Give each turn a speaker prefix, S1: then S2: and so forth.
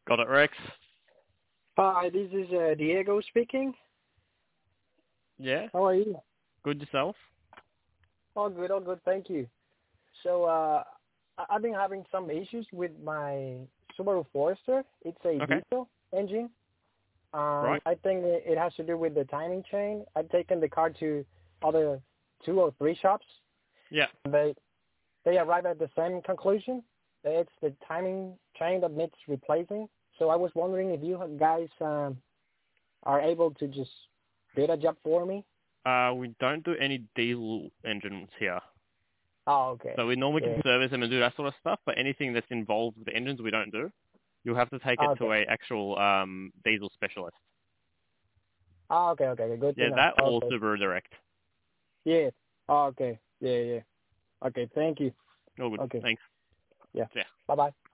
S1: Got it, Rex?
S2: Hi, this is Diego speaking.
S1: Yeah.
S2: How are you?
S1: Good yourself?
S2: All good, thank you. So, I've been having some issues with my Subaru Forester. It's a
S1: Okay.
S2: diesel engine.
S1: Right.
S2: I think it has to do with the timing chain. I've taken the car to other 2 or 3 shops.
S1: Yeah.
S2: They arrive at the same conclusion. It's the timing chain that needs replacing. So I was wondering if you guys are able to just do that job for me.
S1: We don't do any diesel engines here.
S2: Oh, okay.
S1: So we normally can
S2: Yeah.
S1: service them and do that sort of stuff, but anything that's involved with the engines we don't do. You'll have to take it to
S2: Okay.
S1: a actual diesel specialist.
S2: Oh, okay. Good to
S1: Yeah,
S2: know.
S1: that or
S2: Okay.
S1: Subaru Direct.
S2: Yeah. Oh, okay. Yeah. Okay. Thank you.
S1: All good.
S2: Okay.
S1: Thanks.
S2: Yeah.
S1: Yeah.
S2: Bye-bye.